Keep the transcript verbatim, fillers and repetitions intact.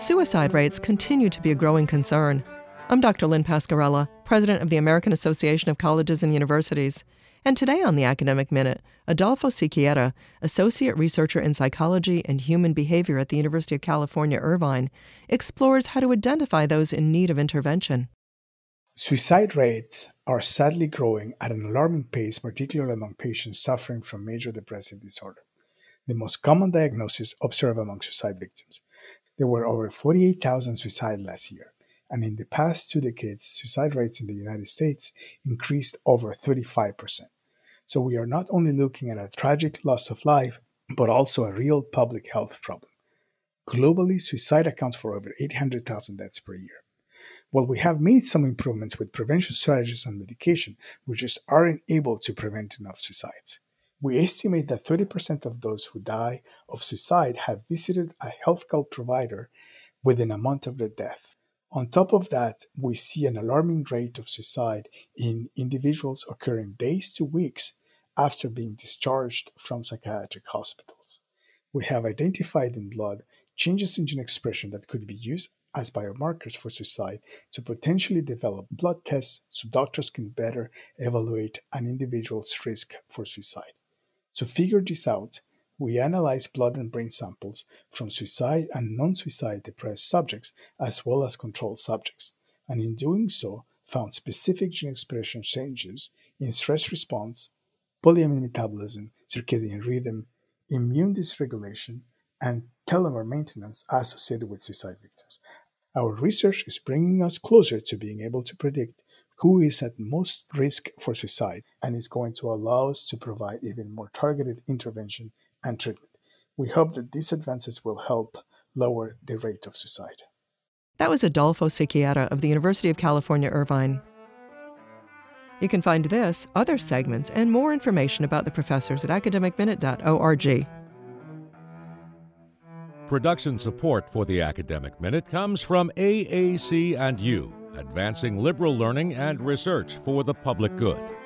Suicide rates continue to be a growing concern. I'm Doctor Lynn Pasquarella, president of the American Association of Colleges and Universities. And today on the Academic Minute, Adolfo Siqueira, associate researcher in psychology and human behavior at the University of California, Irvine, explores how to identify those in need of intervention. Suicide rates are sadly growing at an alarming pace, particularly among patients suffering from major depressive disorder, the most common diagnosis observed among suicide victims. There were over forty-eight thousand suicides last year, and in the past two decades, suicide rates in the United States increased over thirty-five percent. So we are not only looking at a tragic loss of life, but also a real public health problem. Globally, suicide accounts for over eight hundred thousand deaths per year. While we have made some improvements with prevention strategies and medication, we just aren't able to prevent enough suicides. We estimate that thirty percent of those who die of suicide have visited a healthcare provider within a month of their death. On top of that, we see an alarming rate of suicide in individuals occurring days to weeks after being discharged from psychiatric hospitals. We have identified in blood changes in gene expression that could be used as biomarkers for suicide to potentially develop blood tests so doctors can better evaluate an individual's risk for suicide. To figure this out, we analyzed blood and brain samples from suicide and non-suicide depressed subjects as well as control subjects, and in doing so, found specific gene expression changes in stress response, polyamine metabolism, circadian rhythm, immune dysregulation, and telomere maintenance associated with suicide victims. Our research is bringing us closer to being able to predict who is at most risk for suicide and is going to allow us to provide even more targeted intervention and treatment. We hope that these advances will help lower the rate of suicide. That was Adolfo Siqueira of the University of California, Irvine. You can find this, other segments, and more information about the professors at academic minute dot org. Production support for the Academic Minute comes from A A C and U, advancing liberal learning and research for the public good.